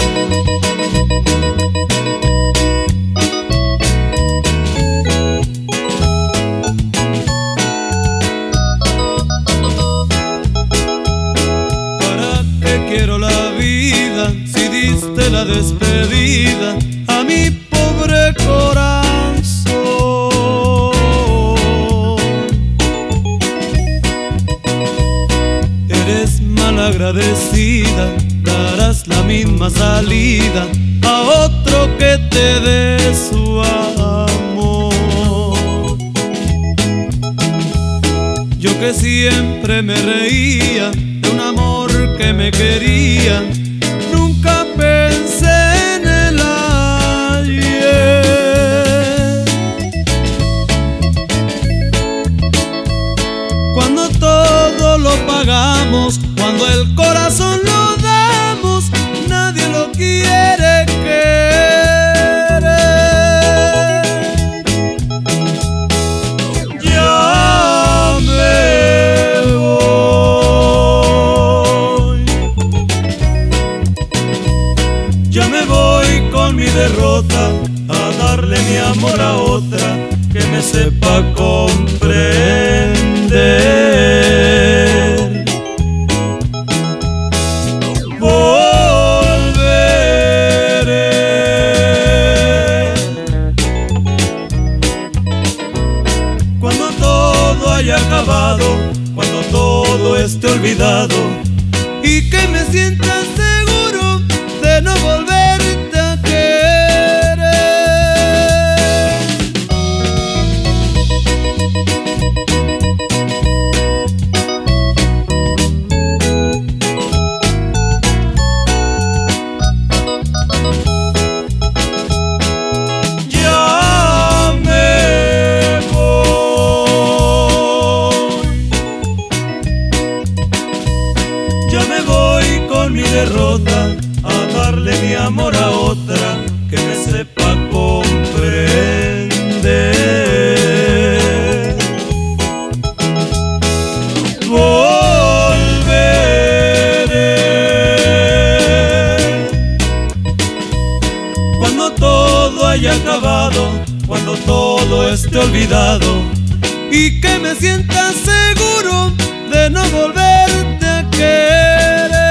Quiero la vida si diste la despedida a mi pobre corazón. Eres malagradecida, darás la misma salida a otro que te dé su amor. Yo que siempre me reía de un amor que me quería, nunca pensé en el ayer. Cuando todo lo pagamos, cuando el corazón lo damos, nadie lo quiere querer. Ya me voy, ya me voy con mi derrota a darle mi amor a otra que me sepa comprender. Volveré cuando todo haya acabado, cuando todo esté olvidado y que me sienta seguro de no volverte a querer. Ya me voy, ya me voy con mi derrota a darle mi amor a otra que me sepa comprender. Volveré cuando todo haya acabado, cuando todo esté olvidado y que me sienta seguro de no volverte a querer.